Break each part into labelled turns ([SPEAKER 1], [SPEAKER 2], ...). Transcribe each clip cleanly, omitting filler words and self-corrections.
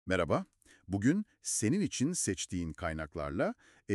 [SPEAKER 1] Merhaba. Bugün senin için seçtiğin kaynaklarla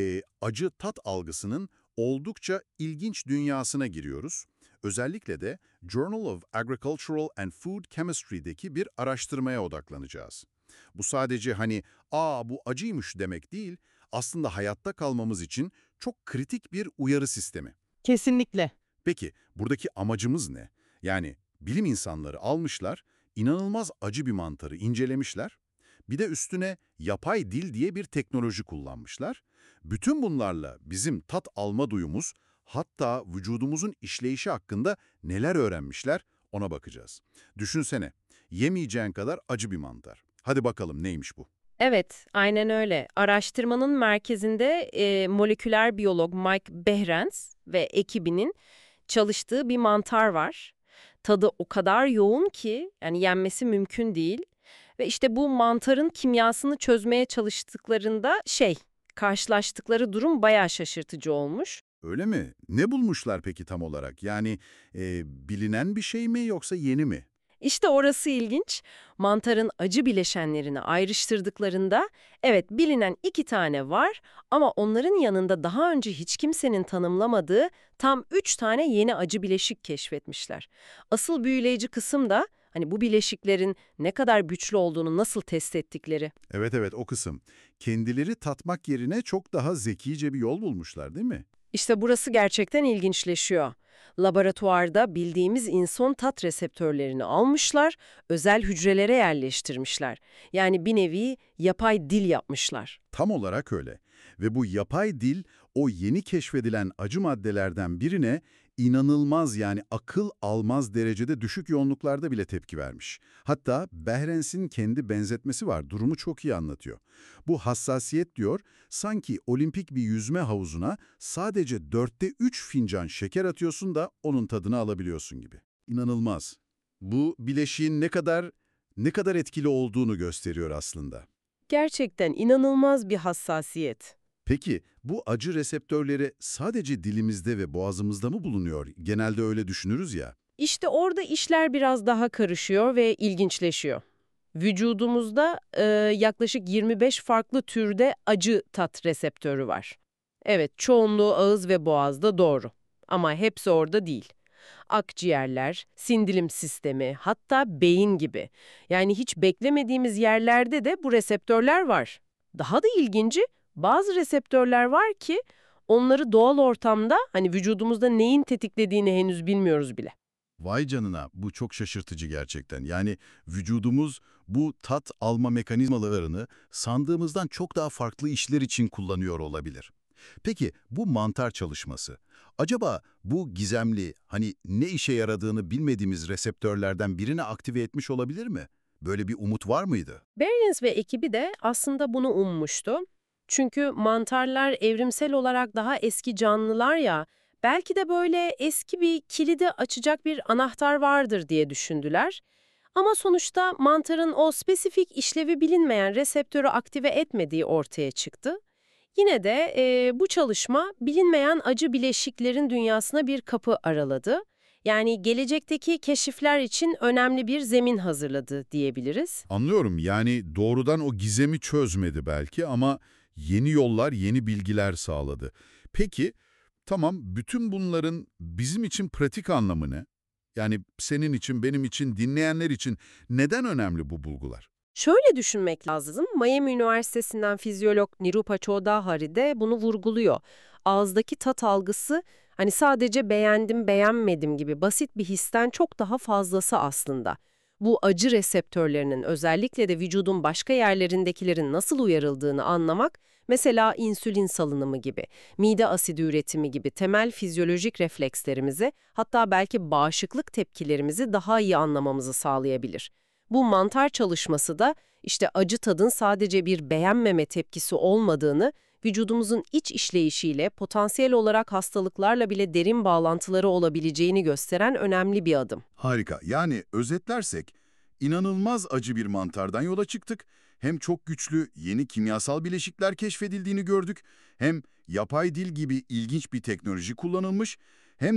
[SPEAKER 1] acı tat algısının oldukça ilginç dünyasına giriyoruz. Özellikle de Journal of Agricultural and Food Chemistry'deki bir araştırmaya odaklanacağız. Bu sadece hani bu acıymış demek değil, aslında hayatta kalmamız için çok kritik bir uyarı sistemi.
[SPEAKER 2] Kesinlikle.
[SPEAKER 1] Peki buradaki amacımız ne? Yani bilim insanları almışlar, inanılmaz acı bir mantarı incelemişler. Bir de üstüne yapay dil diye bir teknoloji kullanmışlar. Bütün bunlarla bizim tat alma duyumuz, hatta vücudumuzun işleyişi hakkında neler öğrenmişler ona bakacağız. Düşünsene, yemeyeceğin kadar acı bir mantar. Hadi bakalım neymiş bu?
[SPEAKER 2] Evet, aynen öyle. Araştırmanın merkezinde moleküler biyolog Mike Behrens ve ekibinin çalıştığı bir mantar var. Tadı o kadar yoğun ki yani yenmesi mümkün değil. Ve işte bu mantarın kimyasını çözmeye çalıştıklarında karşılaştıkları durum bayağı şaşırtıcı olmuş.
[SPEAKER 1] Öyle mi? Ne bulmuşlar peki tam olarak? Yani bilinen bir şey mi yoksa yeni mi?
[SPEAKER 2] İşte orası ilginç. Mantarın acı bileşenlerini ayrıştırdıklarında, evet bilinen 2 tane var ama onların yanında daha önce hiç kimsenin tanımlamadığı tam 3 tane yeni acı bileşik keşfetmişler. Asıl büyüleyici kısım da hani bu bileşiklerin ne kadar güçlü olduğunu nasıl test ettikleri.
[SPEAKER 1] Evet evet o kısım. Kendileri tatmak yerine çok daha zekice bir yol bulmuşlar değil mi?
[SPEAKER 2] İşte burası gerçekten ilginçleşiyor. Laboratuvarda bildiğimiz inson tat reseptörlerini almışlar, özel hücrelere yerleştirmişler. Yani bir nevi yapay dil yapmışlar.
[SPEAKER 1] Tam olarak öyle. Ve bu yapay dil o yeni keşfedilen acı maddelerden birine inanılmaz yani akıl almaz derecede düşük yoğunluklarda bile tepki vermiş. Hatta Behrens'in kendi benzetmesi var, durumu çok iyi anlatıyor. Bu hassasiyet diyor, sanki olimpik bir yüzme havuzuna sadece 3 fincan şeker atıyorsun da onun tadını alabiliyorsun gibi. İnanılmaz. Bu bileşiğin ne kadar etkili olduğunu gösteriyor aslında.
[SPEAKER 2] Gerçekten inanılmaz bir hassasiyet.
[SPEAKER 1] Peki bu acı reseptörleri sadece dilimizde ve boğazımızda mı bulunuyor? Genelde öyle düşünürüz ya.
[SPEAKER 2] İşte orada işler biraz daha karışıyor ve ilginçleşiyor. Vücudumuzda yaklaşık 25 farklı türde acı tat reseptörü var. Evet, çoğunluğu ağız ve boğazda doğru. Ama hepsi orada değil. Akciğerler, sindirim sistemi, hatta beyin gibi. Yani hiç beklemediğimiz yerlerde de bu reseptörler var. Daha da ilginci, bazı reseptörler var ki onları doğal ortamda hani vücudumuzda neyin tetiklediğini henüz bilmiyoruz bile.
[SPEAKER 1] Vay canına, bu çok şaşırtıcı gerçekten. Yani vücudumuz bu tat alma mekanizmalarını sandığımızdan çok daha farklı işler için kullanıyor olabilir. Peki bu mantar çalışması, acaba bu gizemli, hani ne işe yaradığını bilmediğimiz reseptörlerden birini aktive etmiş olabilir mi? Böyle bir umut var mıydı?
[SPEAKER 2] Berlins ve ekibi de aslında bunu ummuştu. Çünkü mantarlar evrimsel olarak daha eski canlılar ya, belki de böyle eski bir kilidi açacak bir anahtar vardır diye düşündüler. Ama sonuçta mantarın o spesifik işlevi bilinmeyen reseptörü aktive etmediği ortaya çıktı. Yine de bu çalışma bilinmeyen acı bileşiklerin dünyasına bir kapı araladı. Yani gelecekteki keşifler için önemli bir zemin hazırladı diyebiliriz.
[SPEAKER 1] Anlıyorum, yani doğrudan o gizemi çözmedi belki ama yeni yollar, yeni bilgiler sağladı. Peki, tamam, bütün bunların bizim için pratik anlamı ne? Yani senin için, benim için, dinleyenler için neden önemli bu bulgular?
[SPEAKER 2] Şöyle düşünmek lazım. Miami Üniversitesi'nden fizyolog Nirupa Choudhary de bunu vurguluyor. Ağızdaki tat algısı hani sadece beğendim beğenmedim gibi basit bir histen çok daha fazlası aslında. Bu acı reseptörlerinin özellikle de vücudun başka yerlerindekilerin nasıl uyarıldığını anlamak, mesela insülin salınımı gibi, mide asidi üretimi gibi temel fizyolojik reflekslerimizi, hatta belki bağışıklık tepkilerimizi daha iyi anlamamızı sağlayabilir. Bu mantar çalışması da işte acı tadın sadece bir beğenmeme tepkisi olmadığını, vücudumuzun iç işleyişiyle potansiyel olarak hastalıklarla bile derin bağlantıları olabileceğini gösteren önemli bir adım.
[SPEAKER 1] Harika. Yani özetlersek, inanılmaz acı bir mantardan yola çıktık. Hem çok güçlü yeni kimyasal bileşikler keşfedildiğini gördük, hem yapay dil gibi ilginç bir teknoloji kullanılmış, hem de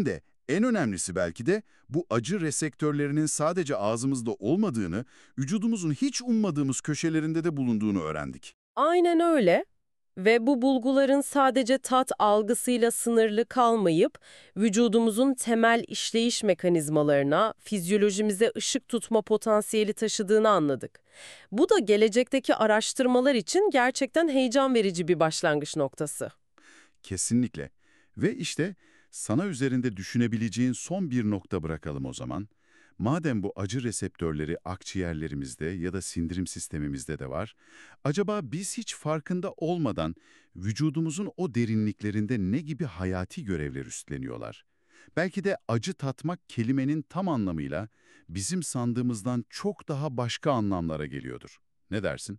[SPEAKER 1] En önemlisi belki de bu acı reseptörlerinin sadece ağzımızda olmadığını, vücudumuzun hiç ummadığımız köşelerinde de bulunduğunu öğrendik.
[SPEAKER 2] Aynen öyle. Ve bu bulguların sadece tat algısıyla sınırlı kalmayıp vücudumuzun temel işleyiş mekanizmalarına, fizyolojimize ışık tutma potansiyeli taşıdığını anladık. Bu da gelecekteki araştırmalar için gerçekten heyecan verici bir başlangıç noktası.
[SPEAKER 1] Kesinlikle. Ve işte sana üzerinde düşünebileceğin son bir nokta bırakalım o zaman. Madem bu acı reseptörleri akciğerlerimizde ya da sindirim sistemimizde de var, acaba biz hiç farkında olmadan vücudumuzun o derinliklerinde ne gibi hayati görevler üstleniyorlar? Belki de acı tatmak kelimenin tam anlamıyla bizim sandığımızdan çok daha başka anlamlara geliyordur. Ne dersin?